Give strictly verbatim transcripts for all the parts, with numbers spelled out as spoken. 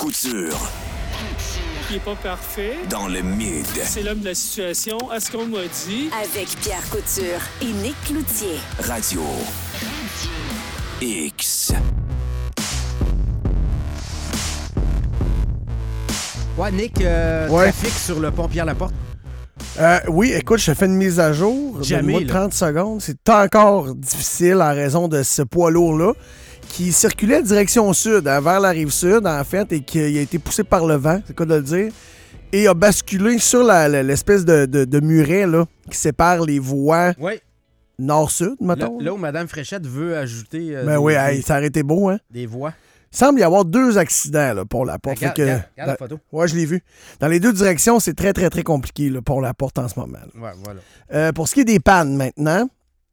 Couture. Il n'est pas parfait. Dans le mid. C'est l'homme de la situation. À ce qu'on m'a dit. Avec Pierre Couture et Nick Cloutier. Radio X. Ouais, Nick, euh, Ouais. trafic sur le pont Pierre-Laporte. Euh, oui, écoute, je fais une mise à jour. Jamais, Donne-moi là. trente secondes. C'est encore difficile en raison de ce poids lourd-là qui circulait direction sud, hein, vers la rive sud, en fait, et qui a été poussé par le vent, c'est quoi de le dire, et a basculé sur la- la- l'espèce de, de, de muret là, qui sépare les voies Oui. nord-sud, Là, mettons. là où Mme Fréchette veut ajouter euh, Ben des, oui, des- hey, ça aurait été beau, hein? des voies. Il semble y avoir deux accidents là, pour la porte. Regarde, Fait que- regarde, regarde la dans- photo. Ouais, je l'ai vu. Dans les deux directions, c'est très, très, très compliqué là, pour la porte en ce moment. là. Ouais, voilà. Euh, pour ce qui est des pannes maintenant,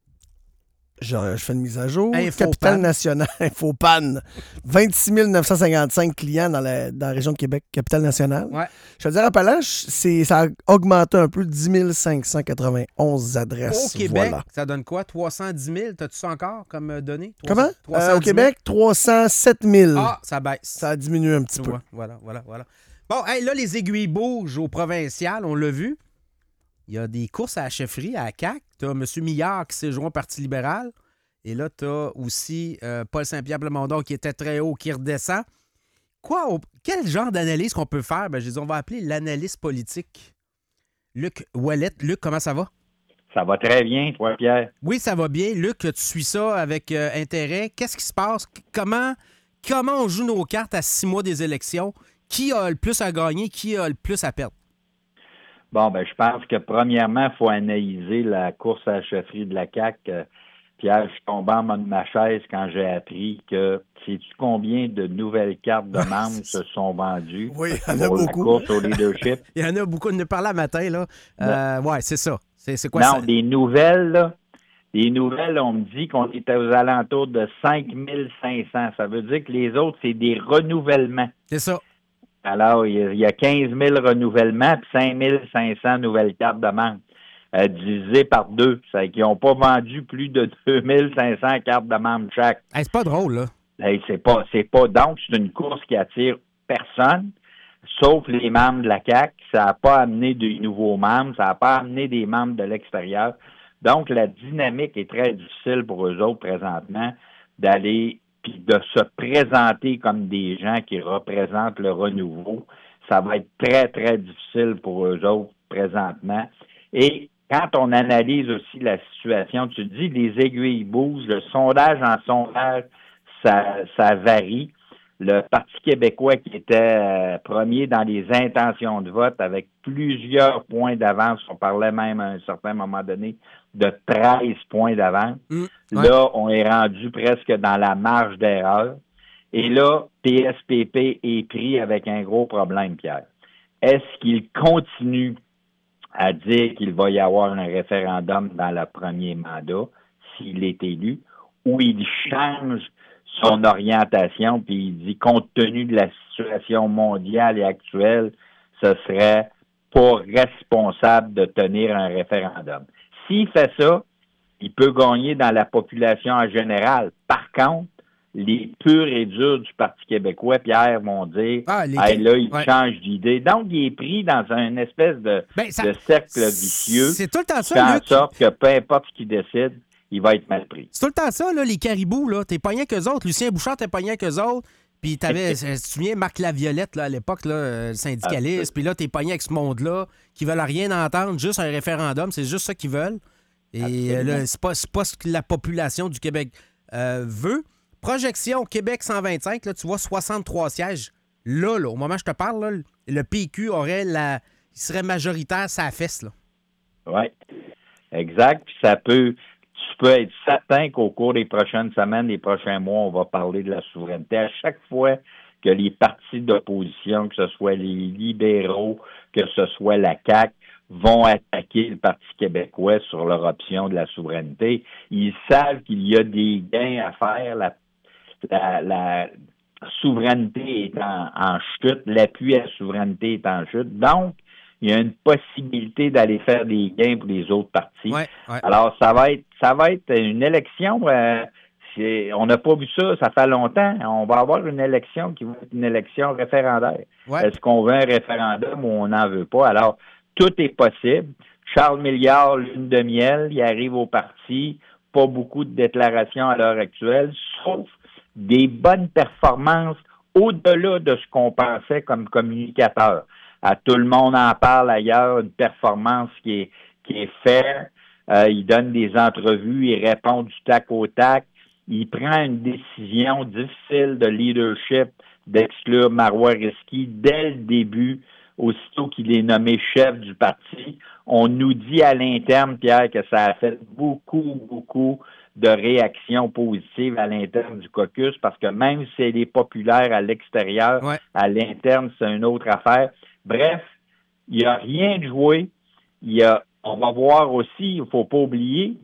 je, je fais une mise à jour. Infopan. Capitale nationale, Infopan. vingt-six mille neuf cent cinquante-cinq clients dans la, dans la région de Québec, capitale nationale. Ouais. Je te dire, Appalaches, c'est, ça a augmenté un peu, dix mille cinq cent quatre-vingt-onze adresses. Au Québec, Voilà. ça donne quoi? trois cent dix mille? T'as-tu ça encore comme euh, données? Comment? trois cent Euh, au dix mille? Québec, trois cent sept mille. Ah, ça baisse. Ça a diminué un petit Tu peu. vois, Voilà, voilà, voilà. Bon, hey, là, les aiguilles bougent au provincial, on l'a vu. Il y a des courses à la chefferie, à la C A Q. Tu as M. Millard qui s'est joint au Parti libéral. Et là, tu as aussi euh, Paul Saint-Pierre Plamondon qui était très haut, qui redescend. Quoi, au- quel genre d'analyse qu'on peut faire? Ben, je dis, on va appeler l'analyste politique. Luc Ouellette. Luc, comment ça va? Ça va très bien, toi, Pierre. Oui, ça va bien. Luc, tu suis ça avec euh, intérêt. Qu'est-ce qui se passe? Comment, comment on joue nos cartes à six mois des élections? Qui a le plus à gagner? Qui a le plus à perdre? Bon, ben, je pense que premièrement, il faut analyser la course à la chefferie de la C A Q. Euh, Pierre, je suis tombé en bas de ma chaise quand j'ai appris que sais-tu combien de nouvelles cartes de membres se sont vendues Oui, il y en a pour la beaucoup. course au leadership? Il y en a beaucoup. On en a parlé à matin, là. Euh, ouais, c'est ça. C'est, c'est quoi non, ça? des nouvelles, là. Des nouvelles, on me dit qu'on était aux alentours de cinq mille cinq cents. Ça veut dire que les autres, c'est des renouvellements. C'est ça. Alors, il y a- il y a quinze mille renouvellements puis cinq mille cinq cents nouvelles cartes de membres. Euh, divisé par deux. Ça fait qu'ils n'ont pas vendu plus de deux mille cinq cents cartes de membres chaque. Hey, c'est pas drôle, là. Hey, c'est pas, c'est pas, donc, c'est une course qui attire personne, sauf les membres de la C A Q. Ça n'a pas amené de nouveaux membres, ça n'a pas amené des membres de l'extérieur. Donc, la dynamique est très difficile pour eux autres présentement d'aller puis de se présenter comme des gens qui représentent le renouveau. Ça va être très, très difficile pour eux autres présentement. Et quand on analyse aussi la situation, tu dis les aiguilles bougent, le sondage en sondage, ça, ça varie. Le Parti québécois qui était euh, premier dans les intentions de vote avec plusieurs points d'avance, on parlait même à un certain moment donné de treize points d'avance. Mmh, ouais. Là, on est rendu presque dans la marge d'erreur. Et là, P S P P est pris avec un gros problème, Pierre. Est-ce qu'il continue à dire qu'il va y avoir un référendum dans le premier mandat, s'il est élu, ou il change son orientation, puis il dit, compte tenu de la situation mondiale et actuelle, ce serait pas responsable de tenir un référendum. S'il fait ça, il peut gagner dans la population en général. Par contre, les purs et durs du Parti québécois, Pierre, vont dire, Ah, les- hey, là, il ouais. change d'idée. Donc, il est pris dans une espèce de, Ben, ça- de cercle vicieux. C'est tout le temps Fait ça, en Luc. sorte que peu importe ce qu'il décide, il va être mal pris. C'est tout le temps ça, là, les caribous, là. T'es pogné qu'eux autres. Lucien Bouchard, t'es pogné qu'eux autres. Puis t'avais, euh, tu te souviens, Marc Laviolette, là, à l'époque, là, euh, le syndicaliste. Puis là, t'es pogné avec ce monde-là qui veulent rien entendre, juste un référendum. C'est juste ça qu'ils veulent. Et Absolument. euh, là, c'est pas, c'est pas ce que la population du Québec euh, veut. Projection Québec cent vingt-cinq, là, tu vois, soixante-trois sièges. Là, là, au moment où je te parle, là, le P Q aurait la... Il serait majoritaire sa fesse, là. Oui, exact. Puis ça peut, tu peux être certain qu'au cours des prochaines semaines, des prochains mois, on va parler de la souveraineté. À chaque fois que les partis d'opposition, que ce soit les libéraux, que ce soit la C A Q, vont attaquer le Parti québécois sur leur option de la souveraineté, ils savent qu'il y a des gains à faire. La, la, la souveraineté est en, en chute, l'appui à la souveraineté est en chute. Donc, il y a une possibilité d'aller faire des gains pour les autres partis. Ouais, ouais. Alors, ça va être ça va être une élection, euh, c'est, on n'a pas vu ça, ça fait longtemps. On va avoir une élection qui va être une élection référendaire. Ouais. Est-ce qu'on veut un référendum ou on n'en veut pas? Alors, tout est possible. Charles Milliard, lune de miel, il arrive au parti, pas beaucoup de déclarations à l'heure actuelle, sauf des bonnes performances au-delà de ce qu'on pensait comme communicateur. À tout le monde en parle ailleurs, une performance qui est, qui est faite. Euh, il donne des entrevues, il répond du tac au tac. Il prend une décision difficile de leadership d'exclure Marois Risky dès le début, aussitôt qu'il est nommé chef du parti. On nous dit à l'interne, Pierre, que ça a fait beaucoup, beaucoup de réactions positives à l'interne du caucus, parce que même si elle est populaire à l'extérieur, Ouais. à l'interne, c'est une autre affaire. Bref, il n'y a rien de joué. Il y a, on va voir aussi, il ne faut pas oublier,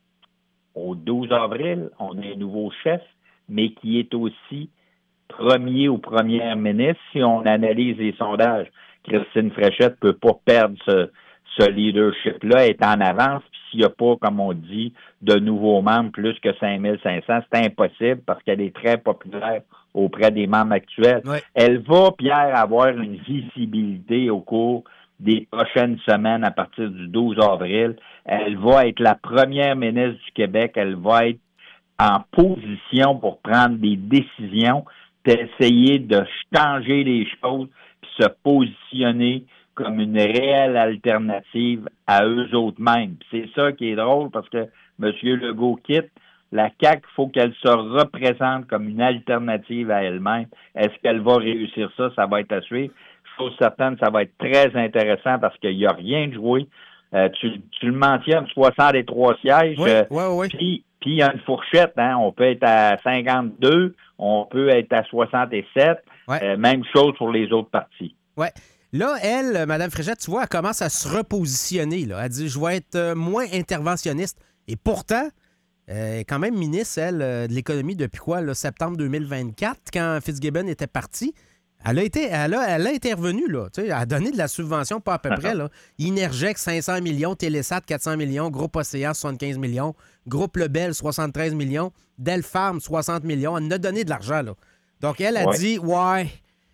au douze avril, on a un nouveau chef, mais qui est aussi premier ou première ministre. Si on analyse les sondages, Christine Fréchette ne peut pas perdre ce, ce leadership-là, est en avance. Puis s'il n'y a pas, comme on dit, de nouveaux membres, plus que cinq mille cinq cents, c'est impossible parce qu'elle est très populaire auprès des membres actuels. Ouais. Elle va, Pierre, avoir une visibilité au cours des prochaines semaines à partir du douze avril. Elle va être la première ministre du Québec. Elle va être en position pour prendre des décisions, puis essayer de changer les choses, puis se positionner comme une réelle alternative à eux autres mêmes. Puis c'est ça qui est drôle parce que M. Legault quitte. La C A Q, il faut qu'elle se représente comme une alternative à elle-même. Est-ce qu'elle va réussir ça? Ça va être à suivre. Chose certaine, ça va être très intéressant parce qu'il n'y a rien de joué. Euh, tu, tu le mentionnes, soixante-trois sièges. Oui, euh, oui, oui. Puis, puis il y a une fourchette. Hein? On peut être à cinquante-deux, on peut être à soixante-sept. Ouais. Euh, même chose pour les autres partis. Ouais. Là, elle, Mme Fréchette, tu vois, elle commence à se repositionner. Là. Elle dit, je vais être euh, moins interventionniste. Et pourtant, elle est quand même ministre, elle, euh, de l'économie depuis quoi, là, septembre deux mille vingt-quatre, quand Fitzgibbon était parti. Elle a été, elle a, elle a intervenu, là. Tu sais, elle a donné de la subvention, pas à peu près, là. Inergex, cinq cents millions, Télésat, quatre cents millions, Groupe Océan, soixante-quinze millions, Groupe Lebel, soixante-treize millions, Delpharm, soixante millions. Elle en a donné de l'argent, là. Donc, elle a Ouais. dit, ouais,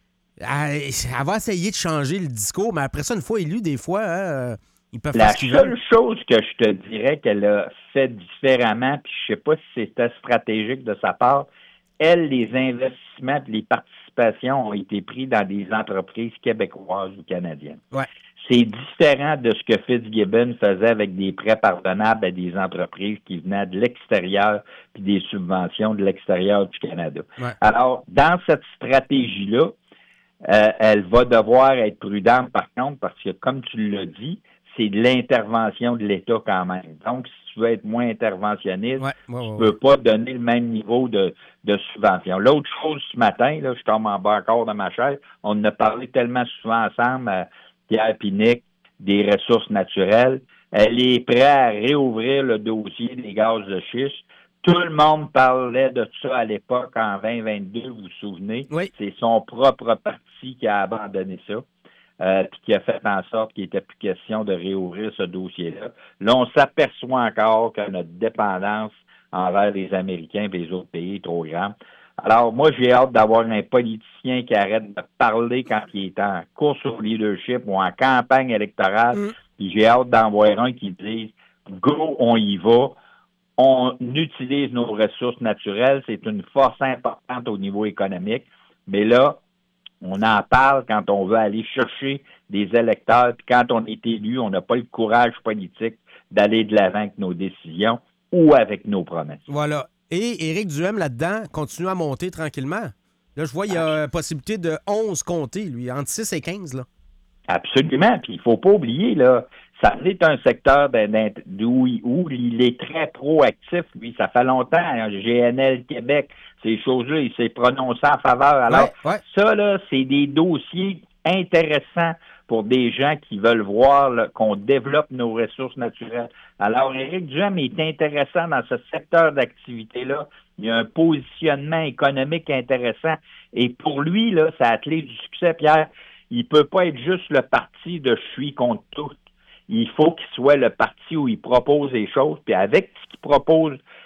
elle, elle va essayer de changer le discours, mais après ça, une fois élu, des fois, hein, ils peuvent La faire ce qu'ils seule veulent. chose que je te dirais qu'elle a fait différemment, puis je sais pas si c'était stratégique de sa part, elle, les investissements et les participations ont été pris dans des entreprises québécoises ou canadiennes. Ouais. C'est différent de ce que Fitzgibbon faisait avec des prêts pardonnables à des entreprises qui venaient de l'extérieur puis des subventions de l'extérieur du Canada. Ouais. Alors, dans cette stratégie-là, euh, elle va devoir être prudente par contre parce que, comme tu l'as dit, c'est de l'intervention de l'État quand même. Donc, si tu veux être moins interventionniste, Ouais, ouais, ouais, tu ne ouais. peux pas donner le même niveau de, de subvention. L'autre chose, ce matin, là, je tombe en bas encore de ma chaise, on en a parlé tellement souvent ensemble, euh, Pierre et Nick, des ressources naturelles. Elle est prête à réouvrir le dossier des gaz de schiste. Tout le monde parlait de ça à l'époque, en vingt vingt-deux, vous vous souvenez. Oui. C'est son propre parti qui a abandonné ça. Euh, puis qui a fait en sorte qu'il n'était plus question de réouvrir ce dossier-là. Là, on s'aperçoit encore que notre dépendance envers les Américains et les autres pays est trop grande. Alors, moi, j'ai hâte d'avoir un politicien qui arrête de parler quand il est en course au leadership ou en campagne électorale. Mm. Puis j'ai hâte d'en voir un qui dise « Go, on y va ». On utilise nos ressources naturelles. C'est une force importante au niveau économique. Mais là, on en parle quand on veut aller chercher des électeurs. Puis quand on est élu, on n'a pas le courage politique d'aller de l'avant avec nos décisions ou avec nos promesses. Voilà. Et Éric Duhem, là-dedans, continue à monter tranquillement. Là, je vois, il y a possibilité de onze comtés, lui, entre six et quinze, là. Absolument. Puis il ne faut pas oublier, là, ça est un secteur où, où il est très proactif, lui. Ça fait longtemps, hein, G N L Québec, ces choses-là, il s'est prononcé en faveur. Alors, Ouais, ouais. ça, là, c'est des dossiers intéressants pour des gens qui veulent voir là, qu'on développe nos ressources naturelles. Alors, Éric Duhem est intéressant dans ce secteur d'activité-là. Il y a un positionnement économique intéressant. Et pour lui, là, c'est la clé du succès, Pierre. Il ne peut pas être juste le parti de « je suis contre tout ». Il faut qu'il soit le parti où il propose des choses. Puis avec ce qu'il propose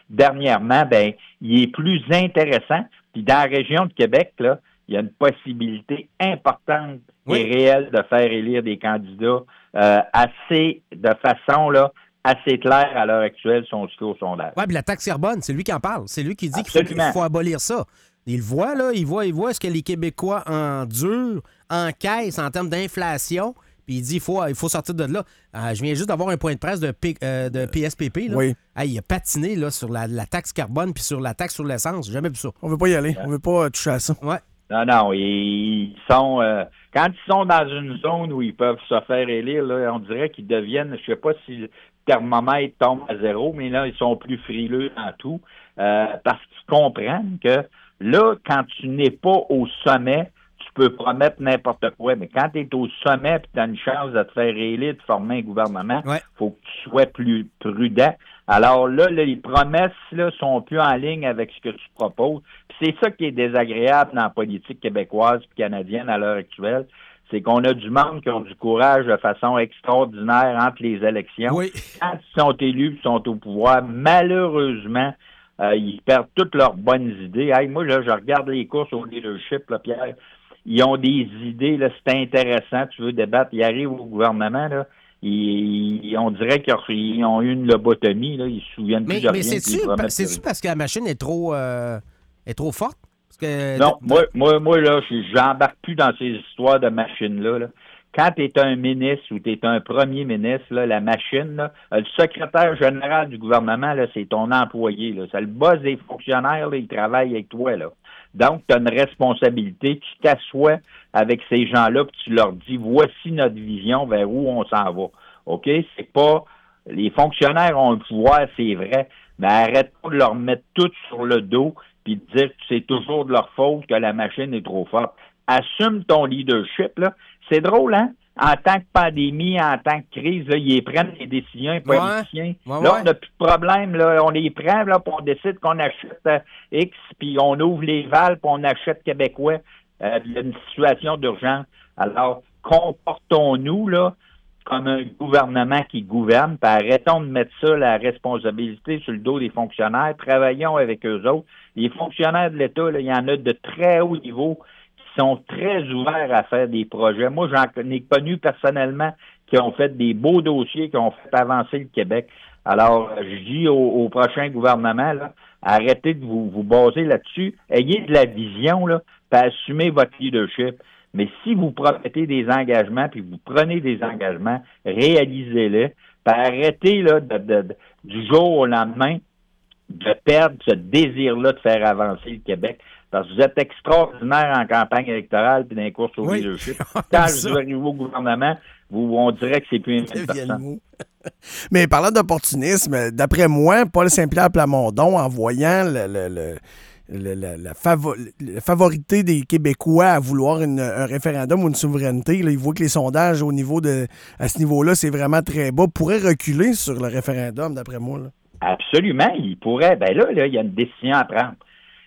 dernièrement, ben, il est plus intéressant. Puis dans la région de Québec, là, il y a une possibilité importante oui. et réelle de faire élire des candidats euh, assez, de façon là, assez claire à l'heure actuelle, son discours sondage. Oui, puis la taxe carbone, c'est lui qui en parle. C'est lui qui dit Absolument. qu'il faut, qu'il faut abolir ça. Il voit, là, il voit, il voit ce que les Québécois endurent, encaissent en termes d'inflation. Puis il dit il faut, il faut sortir de là. Euh, je viens juste d'avoir un point de presse de, P, euh, de P S P P. Là. Oui. Hey, il a patiné là, sur la, la taxe carbone puis sur la taxe sur l'essence. J'ai jamais vu ça. On veut pas y aller. On veut pas toucher à ça. Ouais. Non, non. Ils sont euh, quand ils sont dans une zone où ils peuvent se faire élire, là, on dirait qu'ils deviennent, je sais pas si le thermomètre tombe à zéro, mais là, ils sont plus frileux dans tout. Euh, parce qu'ils comprennent que là, quand tu n'es pas au sommet, tu peux promettre n'importe quoi, mais quand tu es au sommet et tu as une chance de te faire élire, de former un gouvernement, il ouais. faut que tu sois plus prudent. Alors là, là les promesses là, sont plus en ligne avec ce que tu proposes. Puis c'est ça qui est désagréable dans la politique québécoise et canadienne à l'heure actuelle, c'est qu'on a du monde qui ont du courage de façon extraordinaire entre les élections. Oui. Quand ils sont élus et sont au pouvoir, malheureusement, euh, ils perdent toutes leurs bonnes idées. Hey, moi, là, je regarde les courses au leadership, là, Pierre. Ils ont des idées, là, c'est intéressant, tu veux débattre. Ils arrivent au gouvernement, là, ils, ils, on dirait qu'ils ont eu une lobotomie, là, ils se souviennent mais, plus de mais rien. Mais c'est-tu, pa- c'est-tu parce que la machine est trop, euh, est trop forte? Parce que, non, de, moi, moi, moi, là, j'embarque plus dans ces histoires de machines-là, là. Quand tu es un ministre ou tu es un premier ministre, là, la machine, là, le secrétaire général du gouvernement, là, c'est ton employé. Là. C'est le boss des fonctionnaires, là, il travaille avec toi. Là. Donc, tu as une responsabilité. Tu t'assois avec ces gens-là puis tu leur dis, voici notre vision vers où on s'en va. OK? C'est pas... Les fonctionnaires ont le pouvoir, c'est vrai, mais arrête pas de leur mettre tout sur le dos puis de dire que c'est toujours de leur faute que la machine est trop forte. Assume ton leadership, là. C'est drôle, hein? En tant que pandémie, en tant que crise, là, ils prennent les décisions, les politiciens. Ouais, ouais, là, ouais. on n'a plus de problème, là. On les prend, là, puis on décide qu'on achète euh, X, puis on ouvre les valves, puis on achète québécois. Euh, il y a une situation d'urgence. Alors, comportons-nous, là, comme un gouvernement qui gouverne, puis arrêtons de mettre ça, la responsabilité sur le dos des fonctionnaires. Travaillons avec eux autres. Les fonctionnaires de l'État, là, il y en a de très haut niveau sont très ouverts à faire des projets. Moi, j'en ai connu personnellement qui ont fait des beaux dossiers, qui ont fait avancer le Québec. Alors, je dis au, au prochain gouvernement, là, arrêtez de vous, vous baser là-dessus. Ayez de la vision, là, puis assumez votre leadership. Mais si vous promettez des engagements, puis vous prenez des engagements, réalisez-les, puis arrêtez là, de, de, de, du jour au lendemain de perdre ce désir-là de faire avancer le Québec. Parce que vous êtes extraordinaire en campagne électorale puis dans les courses au oui. leadership. Quand je vous arrive au gouvernement, vous, on dirait que c'est plus une personne. Mais parlant d'opportunisme, d'après moi, Paul Saint-Pierre Plamondon, en voyant le, le, le, le, le, la, favo- la favorité des Québécois à vouloir une, un référendum ou une souveraineté, là, il voit que les sondages au niveau de, à ce niveau-là, c'est vraiment très bas, pourrait reculer sur le référendum, d'après moi. Là. Absolument, il pourrait. Ben là, là, il y a une décision à prendre.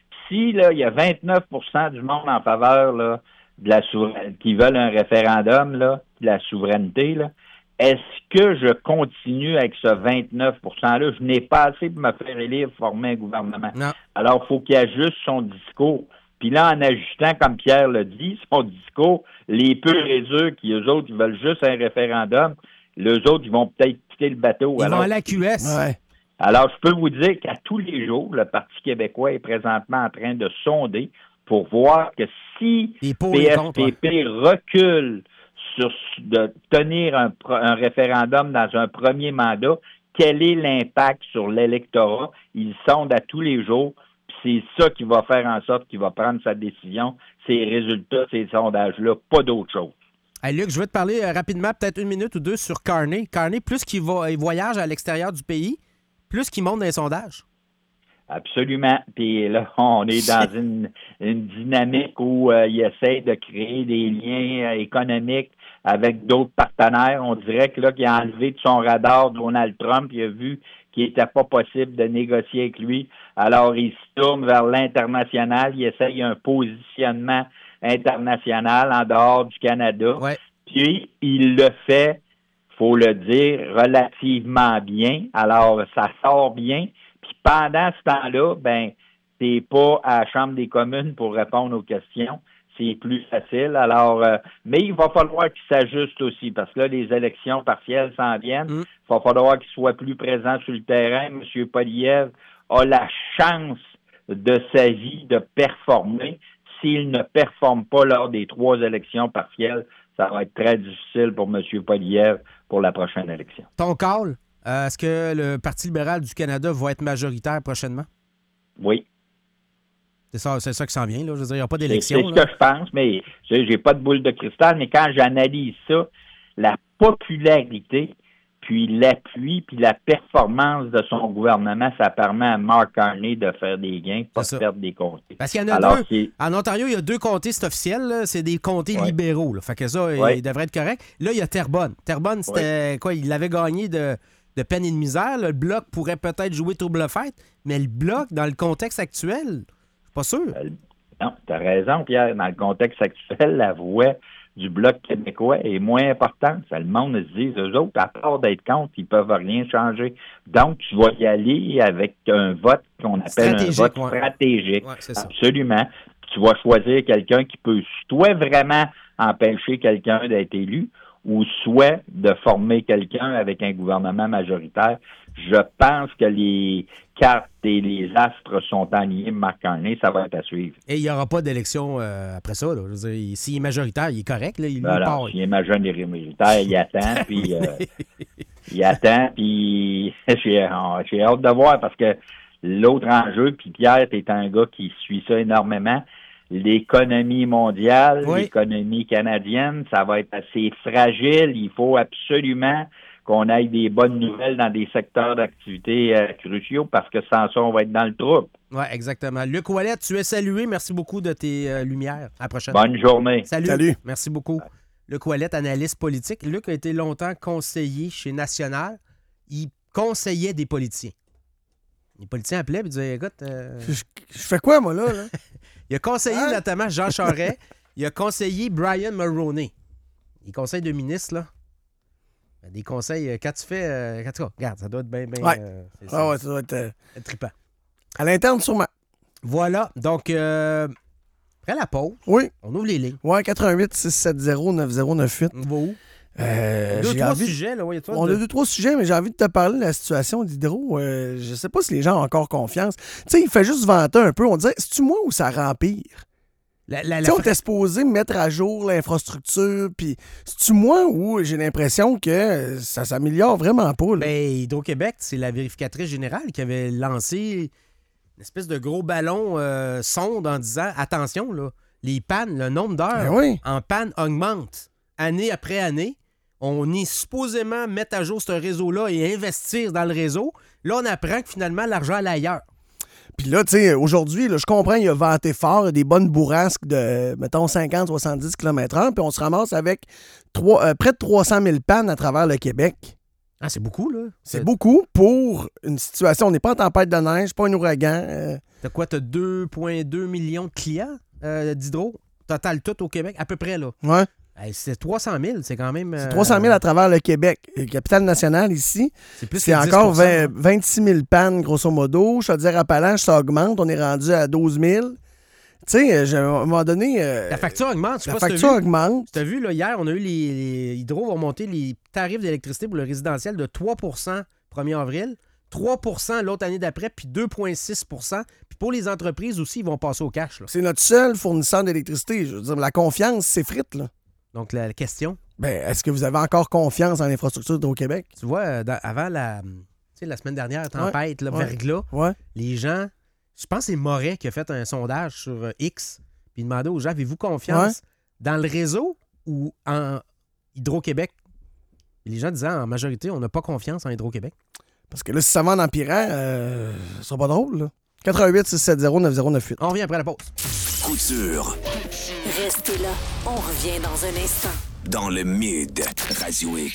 Si là, il y a vingt-neuf pour cent du monde en faveur là, de la souveraineté, qui veulent un référendum là, de la souveraineté, là, est-ce que je continue avec ce vingt-neuf pour cent-là? Je n'ai pas assez pour me faire élire, former un gouvernement. Non. Alors, il faut qu'il ajuste son discours. Puis là, en ajustant, comme Pierre l'a dit, son discours, les purs et durs qui, eux autres, ils veulent juste un référendum, les autres, ils vont peut-être quitter le bateau. Ils Alors, vont à la Q S. Ouais. Alors, je peux vous dire qu'à tous les jours, le Parti québécois est présentement en train de sonder pour voir que si P S P P recule sur de tenir un, un référendum dans un premier mandat, quel est l'impact sur l'électorat? Ils sondent à tous les jours, puis c'est ça qui va faire en sorte qu'il va prendre sa décision, ces résultats, ces sondages-là, pas d'autre chose. Hey Luc, je veux te parler euh, rapidement, peut-être une minute ou deux, sur Carney. Carney, plus qu'il va, il voyage à l'extérieur du pays, plus qu'il monte dans les sondages. Absolument. Puis là, on est dans une, une dynamique où euh, il essaie de créer des liens euh, économiques avec d'autres partenaires. On dirait que là, qu'il a enlevé de son radar Donald Trump, il a vu qu'il n'était pas possible de négocier avec lui. Alors, il se tourne vers l'international, il essaye un positionnement international en dehors du Canada. Ouais. Puis, il le fait, faut le dire, relativement bien. Alors, ça sort bien. Puis pendant ce temps-là, ben, t'es pas à la Chambre des communes pour répondre aux questions. C'est plus facile. Alors, euh, mais il va falloir qu'il s'ajuste aussi, parce que là, les élections partielles s'en viennent. Mm. Il va falloir qu'il soit plus présent sur le terrain. M. Poilievre a la chance de sa vie de performer. S'il ne performe pas lors des trois élections partielles, ça va être très difficile pour M. Poilievre pour la prochaine élection. Ton call, euh, est-ce que le Parti libéral du Canada va être majoritaire prochainement? Oui. C'est ça, c'est ça qui s'en vient, là. Je veux dire, il n'y a pas d'élection. C'est, c'est ce que je pense, mais j'ai, j'ai pas de boule de cristal, mais quand j'analyse ça, la popularité, puis l'appui, puis la performance de son gouvernement, ça permet à Mark Carney de faire des gains, pas de perdre des comtés. Parce qu'il y en a Alors, deux. C'est... En Ontario, il y a deux comtés, c'est officiel, là. C'est des comtés ouais. libéraux. Là. Fait que ça, ouais. il devrait être correct. Là, il y a Terrebonne. Terrebonne, c'était ouais. quoi? Il l'avait gagné de, de peine et de misère. Là. Le Bloc pourrait peut-être jouer trouble fête, mais le Bloc, dans le contexte actuel, pas sûr. Euh, non, tu as raison, Pierre. Dans le contexte actuel, la voix du Bloc québécois est moins importante. Ça, le monde se dit, eux autres, à part d'être contre, ils peuvent rien changer. Donc, tu vas y aller avec un vote qu'on appelle un vote ouais. stratégique. Ouais, c'est Absolument. Ça. Tu vas choisir quelqu'un qui peut soit vraiment empêcher quelqu'un d'être élu, ou soit de former quelqu'un avec un gouvernement majoritaire. Je pense que les cartes et les astres sont alignés. Mark Carney, ça va être à suivre. Et il n'y aura pas d'élection euh, après ça. Là. Je veux dire, s'il est majoritaire, il est correct. Là, il Alors, part. S'il est majoritaire, il attend, puis euh, il attend, puis j'ai, j'ai hâte de voir parce que l'autre enjeu, puis Pierre, t'es un gars qui suit ça énormément. L'économie mondiale, oui. l'économie canadienne, ça va être assez fragile. Il faut absolument qu'on ait des bonnes nouvelles dans des secteurs d'activité euh, cruciaux parce que sans ça, on va être dans le trouble. Oui, exactement. Luc Ouellet, tu es salué. Merci beaucoup de tes euh, lumières. À la prochaine. Bonne journée. Salut. Salut. Merci beaucoup. Luc Ouellet, analyste politique. Luc a été longtemps conseiller chez National. Il conseillait des politiciens. Les politiciens appelaient et disaient, écoute... Euh... Je, je fais quoi, moi, là? là? Il a conseillé hein? notamment Jean Charest. Il a conseillé Brian Mulroney. Il conseille de ministre, là. Des conseils, quand tu fais... Euh, quand tu regarde, ça doit être bien... bien ouais. Euh, c'est, ah ouais, ça doit être... Euh, trippant. À l'interne, sûrement. Voilà. Donc, euh, après la pause, oui. on ouvre les lignes. Ouais, quatre un huit six sept zéro neuf zéro neuf huit. On va où? Euh, deux, j'ai trois envie... sujets, là. Oui, toi, on de... a deux, trois sujets, mais j'ai envie de te parler de la situation d'Hydro. Euh, je sais pas si les gens ont encore confiance. Tu sais, il fait juste vanter un peu. On dirait, c'est-tu moi ou ça rempire? La, la, la... On était supposé mettre à jour l'infrastructure, puis c'est-tu moi ou j'ai l'impression que ça s'améliore vraiment pas? Là? Bien, Hydro-Québec, c'est la vérificatrice générale qui avait lancé une espèce de gros ballon euh, sonde en disant, attention, là, les pannes, le nombre d'heures ben oui. en panne augmente année après année. On est supposément mettre à jour ce réseau-là et investir dans le réseau. Là, on apprend que finalement, l'argent allait ailleurs. Puis là, tu sais, aujourd'hui, là, je comprends, il a vanté fort, il y a des bonnes bourrasques de, mettons, cinquante à soixante-dix kilomètres heure, puis on se ramasse avec trois, euh, près de trois cent mille pannes à travers le Québec. Ah, c'est beaucoup, là. C'est, c'est beaucoup pour une situation. On n'est pas en tempête de neige, pas un ouragan. Euh... T'as quoi? T'as deux virgule deux millions de clients euh, d'hydro? Total tout au Québec, à peu près, là. Ouais. Hey, c'est trois cent mille, c'est quand même... Euh... C'est trois cent mille à travers le Québec. Le capitale nationale, ici, c'est, plus c'est encore vingt, vingt-six mille pannes, grosso modo. Je veux dire, Appalaches, ça augmente. On est rendu à douze mille. Tu sais, à un moment donné... Euh, la facture augmente. La facture augmente. Tu as vu, là, hier, on a eu les, les Hydro vont monter les tarifs d'électricité pour le résidentiel de trois pour cent premier avril, trois pour cent l'autre année d'après, puis deux virgule six pour cent. Puis pour les entreprises aussi, ils vont passer au cash. Là. C'est notre seul fournisseur d'électricité. Je veux dire, la confiance s'effrite, là. Donc, la question... Ben, est-ce que vous avez encore confiance en l'infrastructure d'Hydro-Québec? Tu vois, dans, avant la, la semaine dernière, tempête, ouais, là, ouais, verglas, ouais. les gens... Je pense que c'est Moret qui a fait un sondage sur X, puis il demandait aux gens, avez-vous confiance ouais. dans le réseau ou en Hydro-Québec? Et les gens disaient, en majorité, on n'a pas confiance en Hydro-Québec. Parce que là, si ça va en empirant, euh, ce sera pas drôle, là. quatre un huit six sept zéro neuf zéro neuf huit. On revient après la pause. Couture. Restez là, on revient dans un instant. Dans le Mid Radio X.